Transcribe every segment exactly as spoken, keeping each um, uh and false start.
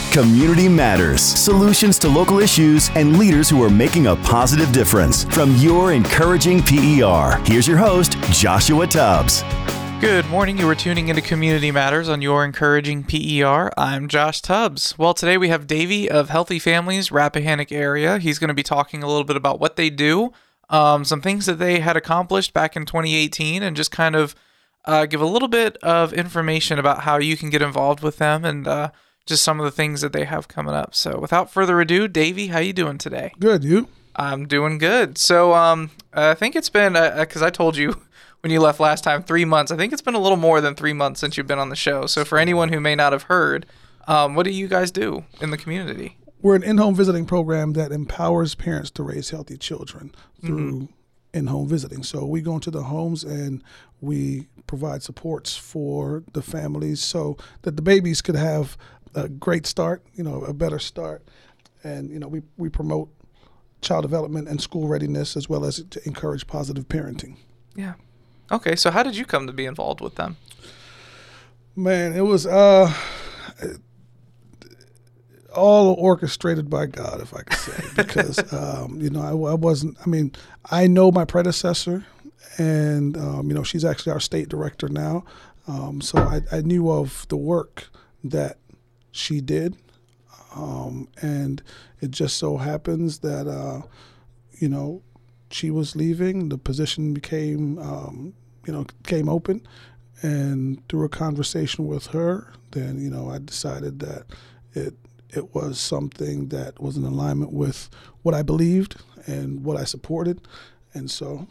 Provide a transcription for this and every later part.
Community Matters. Solutions to local issues and leaders who are making a positive difference. From your encouraging P E R, here's your host, Joshua Tubbs. Good morning. You are tuning into Community Matters on Your Encouraging P E R. I'm Josh Tubbs. Well, today we have Davey of Healthy Families, Rappahannock area. He's going to be talking a little bit about what they do, um, some things that they had accomplished back in twenty eighteen, and just kind of uh, give a little bit of information about how you can get involved with them and uh, just some of the things that they have coming up. So without further ado, Davey, how you doing today? Good, you? I'm doing good. So um, I think it's been, because uh, I told you when you left last time, three months. I think it's been a little more than three months since you've been on the show. So for anyone who may not have heard, um, what do you guys do in the community? We're an in-home visiting program that empowers parents to raise healthy children through mm-hmm. in-home visiting. So we go into the homes and we provide supports for the families so that the babies could have a great start, you know, a better start. And, you know, we, we promote child development and school readiness as well as to encourage positive parenting. Yeah. Okay, so how did you come to be involved with them? Man, it was uh, all orchestrated by God, if I could say, because, um, you know, I, I wasn't, I mean, I know my predecessor, and, um, you know, she's actually our state director now. Um, so I, I knew of the work that she did, um, and it just so happens that, uh, you know, she was leaving. The position became, um, you know, came open, and through a conversation with her, then, you know, I decided that it it was something that was in alignment with what I believed and what I supported, and so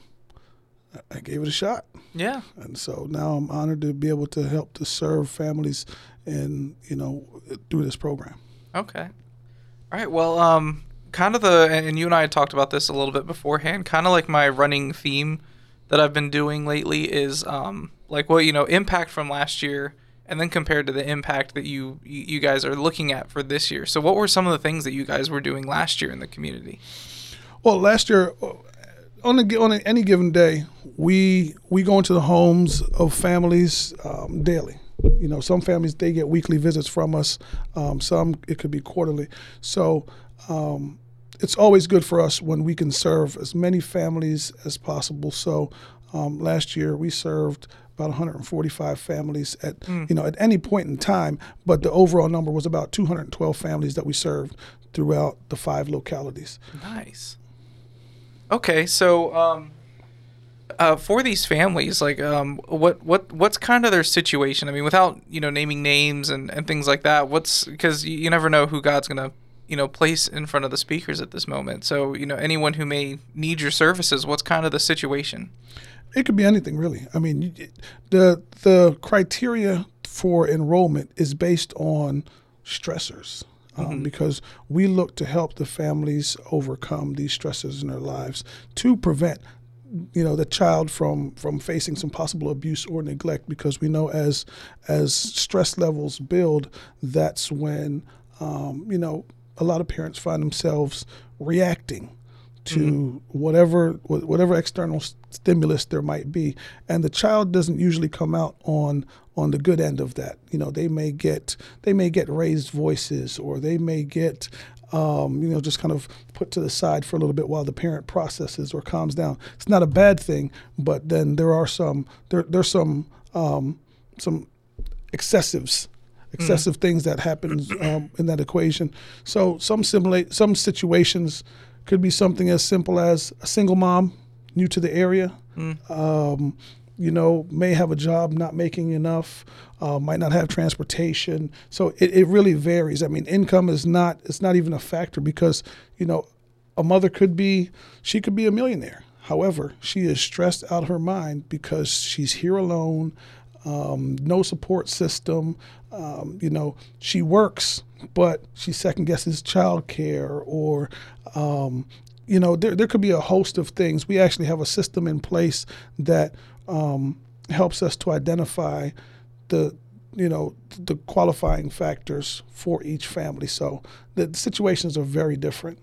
I gave it a shot. Yeah. And so now I'm honored to be able to help to serve families and, you know, through this program. Okay. All right. Well, um, kind of the, and you and I had talked about this a little bit beforehand, kind of like my running theme that I've been doing lately is, um, like, well, you know, impact from last year and then compared to the impact that you, you guys are looking at for this year. So what were some of the things that you guys were doing last year in the community? Well, last year, on, a, on a, any given day, we we go into the homes of families um, daily. You know, some families, they get weekly visits from us. Um, some, it could be quarterly. So um, it's always good for us when we can serve as many families as possible. So um, last year we served about one hundred forty-five families at, mm. you know, at any point in time, but the overall number was about two hundred twelve families that we served throughout the five localities. Nice. Okay, so um, uh, for these families, like, um, what what what's kind of their situation? I mean, without, you know, naming names and, and things like that. What's, because you, you never know who God's gonna, you know, place in front of the speakers at this moment. So, you know, anyone who may need your services, what's kind of the situation? It could be anything, really. I mean, the the criteria for enrollment is based on stressors. Um, mm-hmm. Because we look to help the families overcome these stressors in their lives to prevent, you know, the child from, from facing some possible abuse or neglect. Because we know as as stress levels build, that's when, um, you know, a lot of parents find themselves reacting to mm-hmm. whatever whatever external stimulus there might be, and the child doesn't usually come out on on the good end of that. You know, they may get they may get raised voices, or they may get um, you know, just kind of put to the side for a little bit while the parent processes or calms down. It's not a bad thing, but then there are some there there's some um, some excessives. excessive mm. things that happen um, in that equation. So some simulate some situations could be something as simple as a single mom, new to the area, mm. um, you know, may have a job, not making enough, uh, might not have transportation. So it, it really varies. I mean, income is not, it's not even a factor because, you know, a mother could be, she could be a millionaire. However, she is stressed out of her mind because she's here alone, um, no support system. Um, you know, she works, but she second guesses childcare, or, um, you know, there there could be a host of things. We actually have a system in place that um, helps us to identify the, you know, the qualifying factors for each family. So the situations are very different.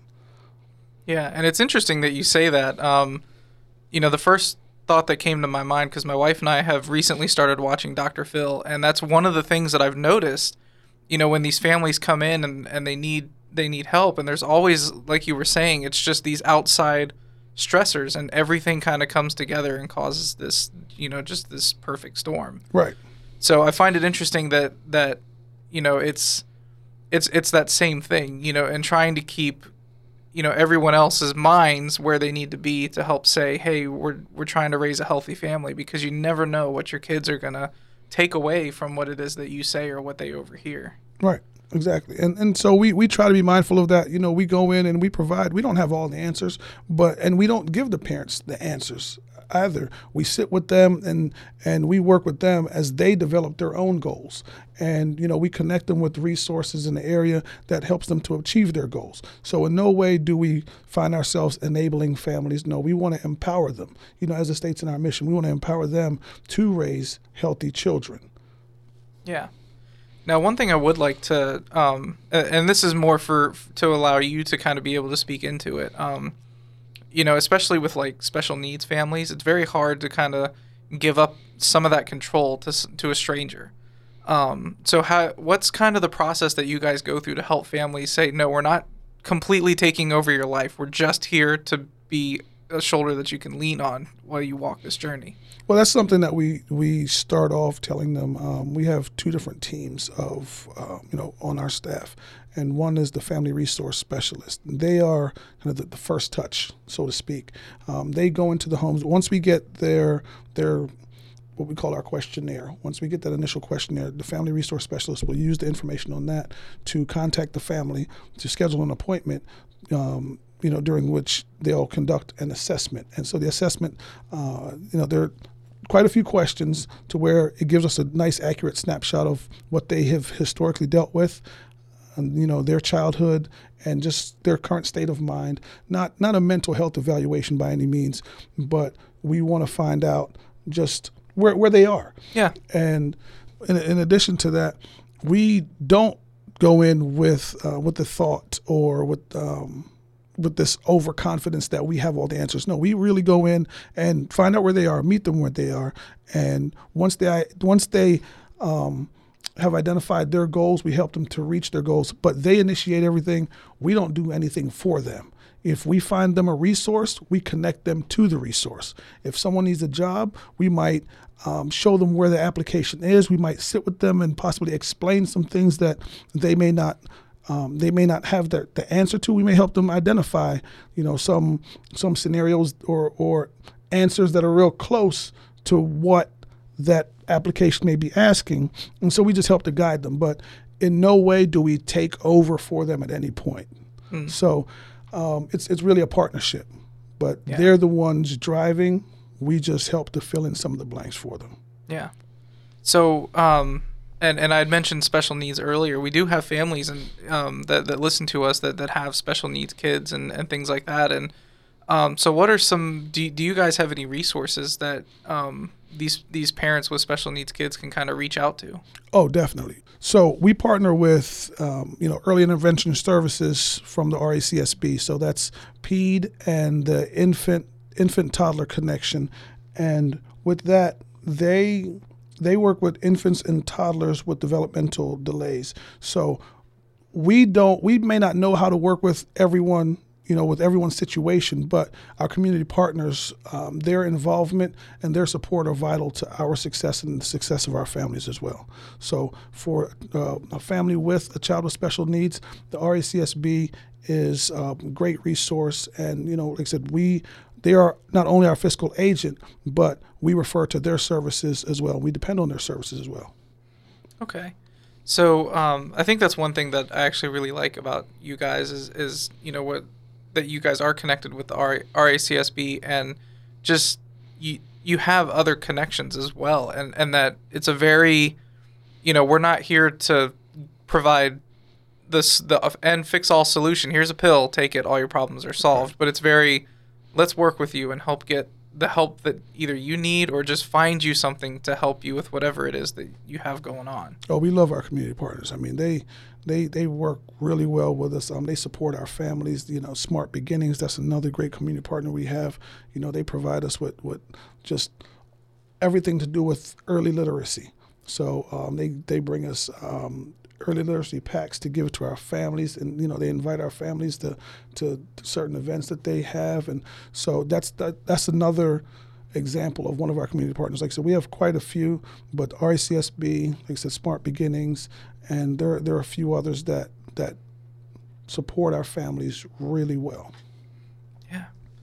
Yeah, and it's interesting that you say that. Um, you know, the first thought that came to my mind, because my wife and I have recently started watching Doctor Phil, and that's one of the things that I've noticed you know, when these families come in and, and they need they need help, and there's always, like you were saying, it's just these outside stressors, and everything kind of comes together and causes this, you know, just this perfect storm. Right. So I find it interesting that that you know it's it's it's that same thing, you know, and trying to keep, you know, everyone else's minds where they need to be to help say, hey, we're we're trying to raise a healthy family, because you never know what your kids are gonna take away from what it is that you say or what they overhear. Right. Exactly. And and so we, we try to be mindful of that. You know, we go in and we provide, we don't have all the answers, but, and we don't give the parents the answers either. We sit with them and, and we work with them as they develop their own goals. And, you know, we connect them with resources in the area that helps them to achieve their goals. So in no way do we find ourselves enabling families. No, we want to empower them. You know, as it states in our mission, we want to empower them to raise healthy children. Yeah. Now, one thing I would like to, um, and this is more for to allow you to kind of be able to speak into it, um, you know, especially with like special needs families, it's very hard to kind of give up some of that control to to a stranger. Um, so, how what's kind of the process that you guys go through to help families say, no, we're not completely taking over your life. We're just here to be a shoulder that you can lean on while you walk this journey? Well, that's something that we, we start off telling them. Um, we have two different teams of, uh, you know, on our staff. And one is the family resource specialist. They are kind of the, the first touch, so to speak. Um, they go into the homes. Once we get their, their what we call our questionnaire, once we get that initial questionnaire, the family resource specialist will use the information on that to contact the family, to schedule an appointment, um, you know, during which they'll conduct an assessment. And so the assessment, uh, you know, there are quite a few questions to where it gives us a nice, accurate snapshot of what they have historically dealt with, and, you know, their childhood and just their current state of mind. Not not a mental health evaluation by any means, but we want to find out just where where they are. Yeah. And in, in addition to that, we don't go in with uh, with the thought or with um, with this overconfidence that we have all the answers. No, we really go in and find out where they are, meet them where they are, and once they once they um, have identified their goals, we help them to reach their goals. But they initiate everything. We don't do anything for them. If we find them a resource, we connect them to the resource. If someone needs a job, we might um, show them where the application is. We might sit with them and possibly explain some things that they may not Um, they may not have the, the answer to. We may help them identify, you know, some some scenarios or, or answers that are real close to what that application may be asking. And so we just help to guide them. But in no way do we take over for them at any point. Mm. So um, it's it's really a partnership. But yeah. They're the ones driving. We just help to fill in some of the blanks for them. Yeah. So... Um And and I had mentioned special needs earlier. We do have families and um, that, that listen to us that, that have special needs kids and, and things like that. And um, so what are some, do, do you guys have any resources that um, these these parents with special needs kids can kind of reach out to? Oh, definitely. So we partner with, um, you know, early intervention services from the R A C S B. So that's PED and the infant, infant toddler connection. And with that, they... They work with infants and toddlers with developmental delays. So we don't, we may not know how to work with everyone, you know, with everyone's situation, but our community partners, um, their involvement and their support are vital to our success and the success of our families as well. So for uh, a family with a child with special needs, the R A C S B is a great resource. And, you know, like I said, we, they are not only our fiscal agent, but we refer to their services as well. We depend on their services as well. Okay. So um, I think that's one thing that I actually really like about you guys is, is you know, what that you guys are connected with the R A C S B and just you you have other connections as well. And, and that it's a very, you know, we're not here to provide this the end fix all solution. Here's a pill, take it, all your problems are solved. But it's very, let's work with you and help get the help that either you need or just find you something to help you with whatever it is that you have going on. Oh, we love our community partners. I mean, they they they work really well with us. Um, they support our families. You know, Smart Beginnings, that's another great community partner we have. You know, they provide us with, with just everything to do with early literacy. So um, they, they bring us um, early literacy packs to give to our families, and you know they invite our families to to certain events that they have, and so that's that, that's another example of one of our community partners. Like I said, we have quite a few, but R A C S B, like I said, Smart Beginnings, and there there are a few others that that support our families really well. Yeah.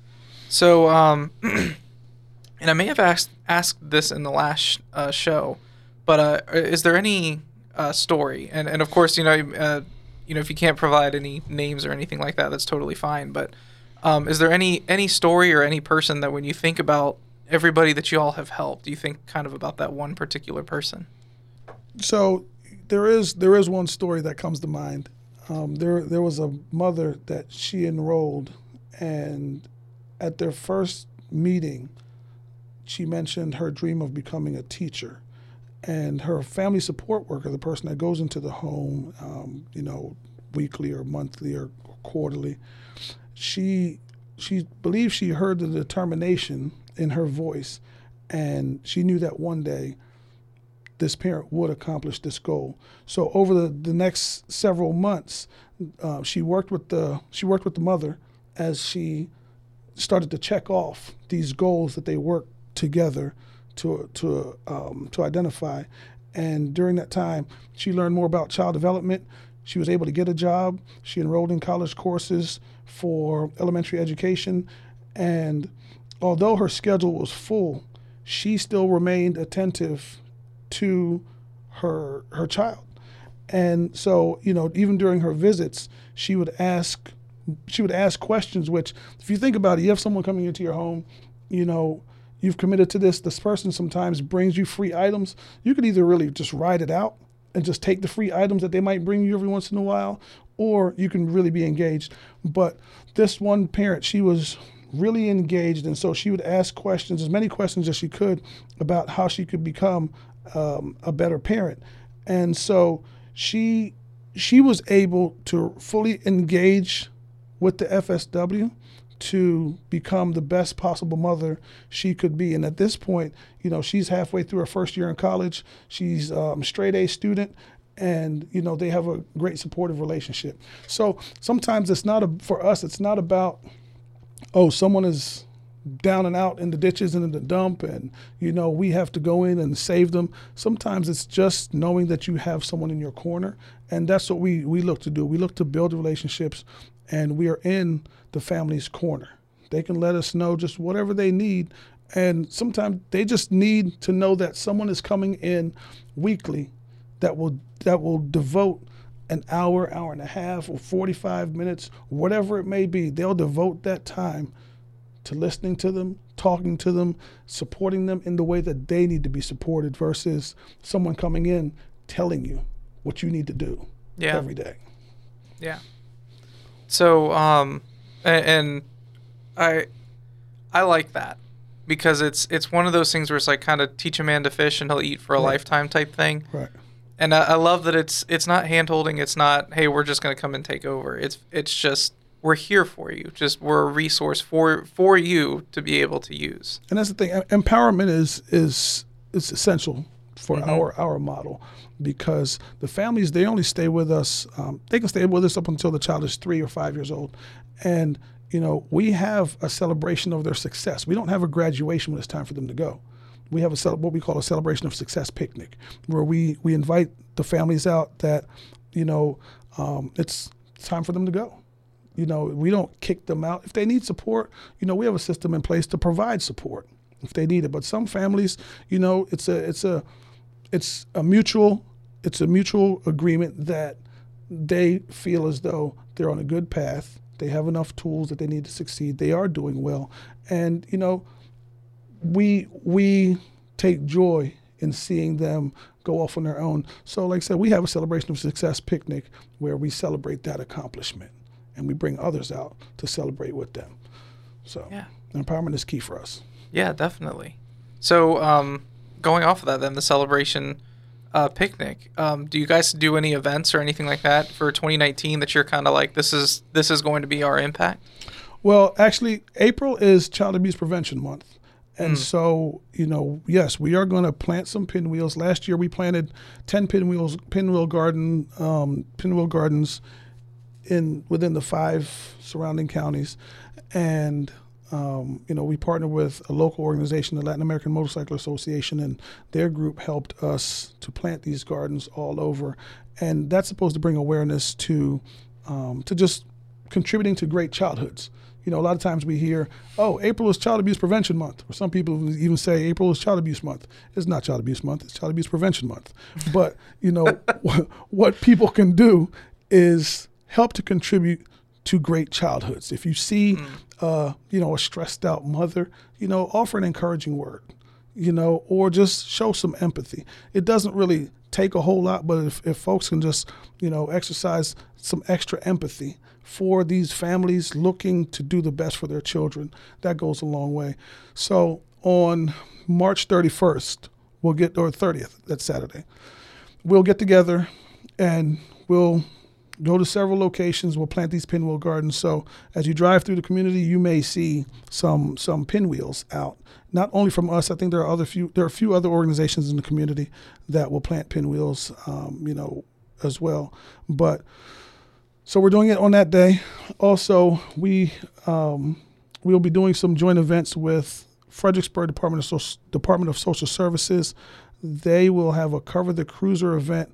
So, um, and I may have asked asked this in the last uh, show, but uh, is there any uh, story? And and of course, you know, uh, you know, if you can't provide any names or anything like that, that's totally fine. But um, is there any any story or any person that when you think about everybody that you all have helped, you think kind of about that one particular person? So there is there is one story that comes to mind. Um, there there was a mother that she enrolled, and at their first meeting, she mentioned her dream of becoming a teacher. And her family support worker, the person that goes into the home, um, you know, weekly or monthly or quarterly, she she believed she heard the determination in her voice, and she knew that one day this parent would accomplish this goal. So over the, the next several months, uh, she worked with the she worked with the mother as she started to check off these goals that they worked together to to um, to identify. And during that time, she learned more about child development. She was able to get a job. She enrolled in college courses for elementary education, and although her schedule was full, she still remained attentive to her her child. And so, you know, even during her visits, she would ask she would ask questions, which, if you think about it, you have someone coming into your home, you know, you've committed to this, this person sometimes brings you free items. You could either really just ride it out and just take the free items that they might bring you every once in a while, or you can really be engaged. But this one parent, she was really engaged, and so she would ask questions, as many questions as she could, about how she could become um, a better parent. And so she she was able to fully engage with the F S W to become the best possible mother she could be. And at this point, you know, she's halfway through her first year in college. She's um, a straight A student, and, you know, they have a great supportive relationship. So sometimes it's not, a, for us, it's not about, oh, someone is down and out in the ditches and in the dump, and, you know, we have to go in and save them. Sometimes it's just knowing that you have someone in your corner, and that's what we, we look to do. We look to build relationships, and we are in the family's corner. They can let us know just whatever they need, and sometimes they just need to know that someone is coming in weekly that will that will devote an hour, hour and a half, or forty-five minutes, whatever it may be. They'll devote that time to listening to them, talking to them, supporting them in the way that they need to be supported, versus someone coming in telling you what you need to do yeah. every day. Yeah. So, um, and, and I, I like that, because it's it's one of those things where it's like kind of teach a man to fish and he'll eat for a right. lifetime type thing. Right. And I, I love that it's it's not hand holding. It's not, hey, we're just going to come and take over. It's it's just, we're here for you. Just we're a resource for for you to be able to use. And that's the thing. Empowerment is is is essential for mm-hmm. our our model, because the families, they only stay with us. Um, they can stay with us up until the child is three or five years old, and you know we have a celebration of their success. We don't have a graduation when it's time for them to go. We have a what we call a celebration of success picnic, where we we invite the families out that, you know, um, it's time for them to go. You know, we don't kick them out. If they need support, you know, we have a system in place to provide support if they need it. But some families, you know, it's a it's a it's a mutual it's a mutual agreement that they feel as though they're on a good path. They have enough tools that they need to succeed. They are doing well, and you know, we we take joy in seeing them go off on their own. So, like I said, we have a celebration of success picnic where we celebrate that accomplishment, and we bring others out to celebrate with them. So yeah. Empowerment is key for us. Yeah, definitely. So um, going off of that, then the celebration uh, picnic, um, do you guys do any events or anything like that for twenty nineteen that you're kind of like, this is this is going to be our impact? Well, actually, April is Child Abuse Prevention Month. And mm. so, you know, yes, we are going to plant some pinwheels. Last year we planted ten pinwheels, pinwheel garden, um, pinwheel gardens in within the five surrounding counties. And, um, you know, we partnered with a local organization, the Latin American Motorcycle Association, and their group helped us to plant these gardens all over. And that's supposed to bring awareness to, um, to just contributing to great childhoods. You know, a lot of times we hear, oh, April is Child Abuse Prevention Month. Or some people even say April is Child Abuse Month. It's not Child Abuse Month. It's Child Abuse Prevention Month. But, you know, what people can do is help to contribute to great childhoods. If you see, mm. uh, you know, a stressed out mother, you know, offer an encouraging word, you know, or just show some empathy. It doesn't really take a whole lot, but if, if folks can just, you know, exercise some extra empathy for these families looking to do the best for their children, that goes a long way. So on March thirty-first, we'll get, or thirtieth, that's Saturday, we'll get together and we'll go to several locations. We'll plant these pinwheel gardens. So as you drive through the community, you may see some some pinwheels out. Not only from us, I think there are other few. There are a few other organizations in the community that will plant pinwheels, um, you know, as well. But so we're doing it on that day. Also, we um, we'll be doing some joint events with Fredericksburg Department of so- Department of Social Services. They will have a Cover the Cruiser event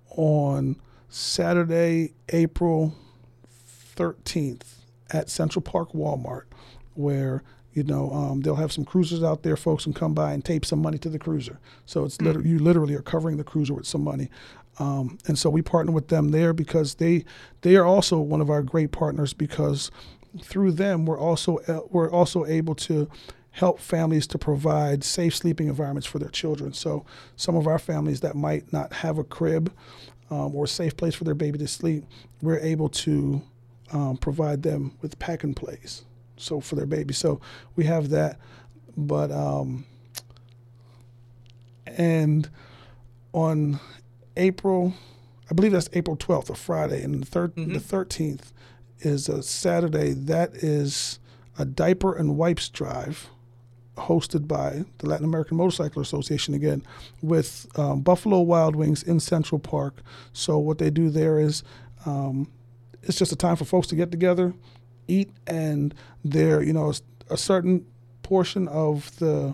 on Saturday, April thirteenth at Central Park Walmart, where, you know, um, they'll have some cruisers out there. Folks can come by and tape some money to the cruiser. So it's literally, you literally are covering the cruiser with some money. Um, and so we partner with them there because they they are also one of our great partners, because through them we're also uh, we're also able to help families to provide safe sleeping environments for their children. So some of our families that might not have a crib Um, or a safe place for their baby to sleep, we're able to um, provide them with pack and plays, so for their baby. So we have that, but um, and on April, I believe that's April twelfth, a Friday, and the third, mm-hmm. the thirteenth is a Saturday. That is a diaper and wipes drive, hosted by the Latin American Motorcycle Association again, with um, Buffalo Wild Wings in Central Park. So what they do there is um, it's just a time for folks to get together, eat, and there, you know, a certain portion of the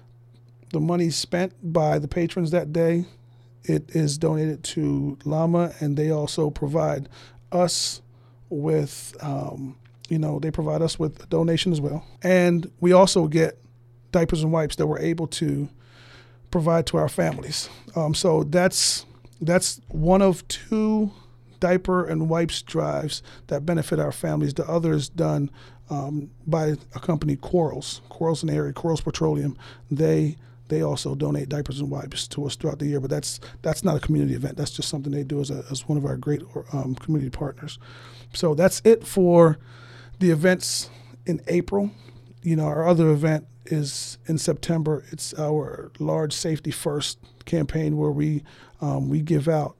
the money spent by the patrons that day, it is donated to Llama, and they also provide us with, um, you know, they provide us with a donation as well. And we also get diapers and wipes that we're able to provide to our families. Um, so that's that's one of two diaper and wipes drives that benefit our families. The other is done um, by a company, Quarles, Quarles in the area, Quarles Petroleum. They they also donate diapers and wipes to us throughout the year, but that's that's not a community event. That's just something they do as, a, as one of our great um, community partners. So that's it for the events in April. You know, our other event is in September. It's our large Safety First campaign, where we um, we give out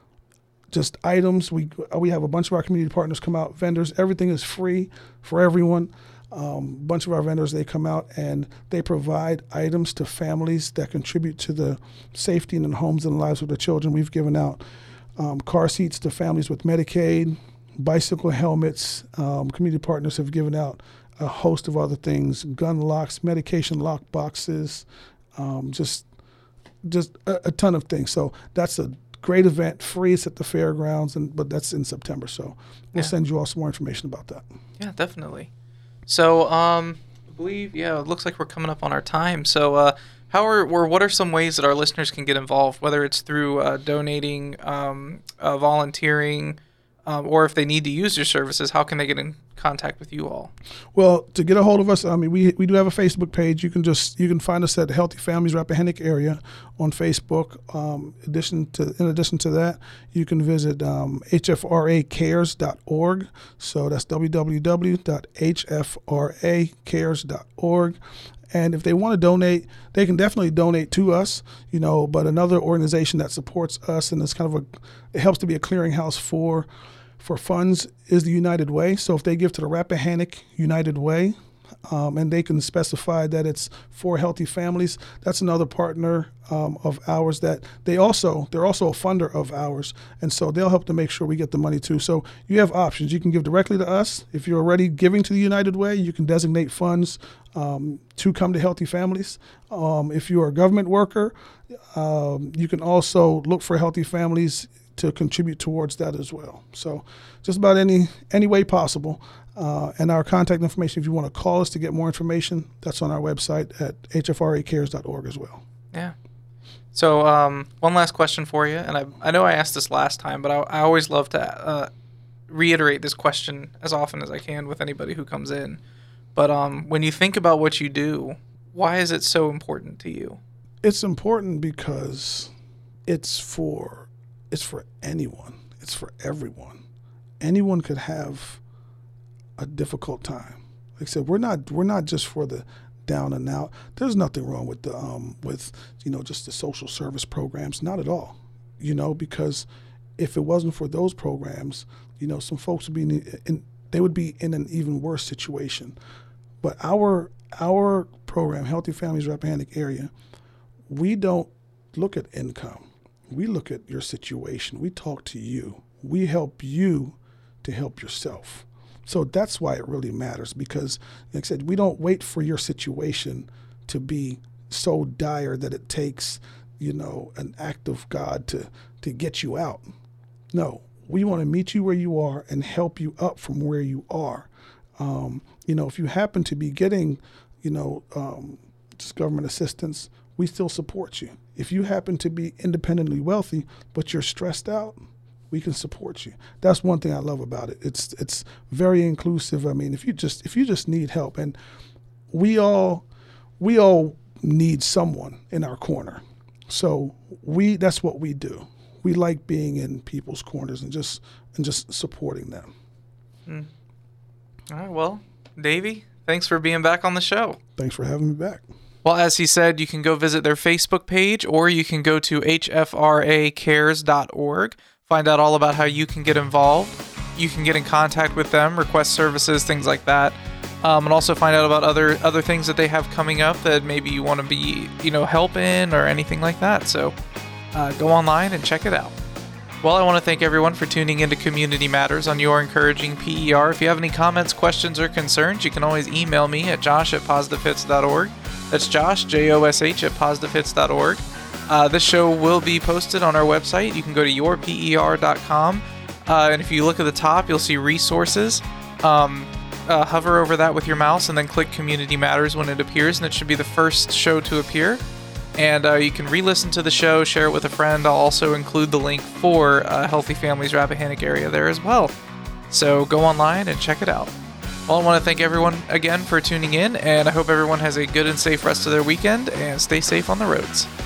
just items. We we have a bunch of our community partners come out, vendors. Everything is free for everyone. A um, bunch of our vendors, they come out and they provide items to families that contribute to the safety in the homes and lives of their children. We've given out um, car seats to families with Medicaid, bicycle helmets. Um, community partners have given out a host of other things, gun locks, medication lock boxes, um, just just a, a ton of things. So that's a great event, free. It's at the fairgrounds, and but that's in September. So we'll yeah. send you all some more information about that. Yeah, definitely. So um, I believe, yeah, it looks like we're coming up on our time. So uh, how are, or what are some ways that our listeners can get involved, whether it's through uh, donating, um, uh, volunteering, um, or if they need to use your services, how can they get in contact with you all? Well, to get a hold of us, I mean, we we do have a Facebook page. You can just you can find us at Healthy Families Rappahannock Area on Facebook. Um, addition to in addition to that, you can visit um, H F R A cares dot org. So that's w w w dot h f r a cares dot org. And if they want to donate, they can definitely donate to us, you know, but another organization that supports us, and it's kind of a, it helps to be a clearinghouse for for funds, is the United Way. So if they give to the Rappahannock United Way, um, and they can specify that it's for healthy families. That's another partner um, of ours that they also, they're also a funder of ours. And so they'll help to make sure we get the money too. So you have options. You can give directly to us. If you're already giving to the United Way, you can designate funds um, to come to Healthy Families. Um, if you're a government worker, um, you can also look for Healthy Families to contribute towards that as well. So just about any any way possible. Uh, and our contact information, if you want to call us to get more information, that's on our website at h f r a cares dot org as well. Yeah. So um, one last question for you, and I I know I asked this last time, but I, I always love to uh, reiterate this question as often as I can with anybody who comes in. But um, when you think about what you do, why is it so important to you? It's important because it's for it's for anyone. It's for everyone. Anyone could have a difficult time. Like I said, we're not we're not just for the down and out. There's nothing wrong with the um, with you know just the social service programs, not at all. You know, because if it wasn't for those programs, you know, some folks would be in, in they would be in an even worse situation. But our our program, Healthy Families Rappahannock Area, we don't look at income. We look at your situation. We talk to you. We help you to help yourself. So that's why it really matters, because, like I said, we don't wait for your situation to be so dire that it takes, you know, an act of God to, to get you out. No, we want to meet you where you are and help you up from where you are. Um, you know, if you happen to be getting, you know, um, just government assistance, we still support you. If you happen to be independently wealthy, but you're stressed out, we can support you. That's one thing I love about it. It's it's very inclusive. I mean, if you just if you just need help, and we all we all need someone in our corner. So we that's what we do. We like being in people's corners and just and just supporting them. Mm. All right. Well, Davey, thanks for being back on the show. Thanks for having me back. Well, as he said, you can go visit their Facebook page, or you can go to h f r a cares dot org. Find out all about how you can get involved. You can get in contact with them, request services, things like that, um, and also find out about other other things that they have coming up that maybe you want to be, you know, help in or anything like that. So uh, go online and check it out. Well, I want to thank everyone for tuning into Community Matters on Your Encouraging P E R. If you have any comments, questions, or concerns, you can always email me at josh at positive hits dot org. That's Josh, J O S H, at positive hits dot org. Uh, this show will be posted on our website. You can go to your p e r dot com, uh, and if you look at the top, you'll see resources. Um, uh, hover over that with your mouse and then click Community Matters when it appears, and it should be the first show to appear. And uh, you can re-listen to the show, share it with a friend. I'll also include the link for uh, Healthy Families Rappahannock Area there as well. So go online and check it out. Well, I want to thank everyone again for tuning in, and I hope everyone has a good and safe rest of their weekend, and stay safe on the roads.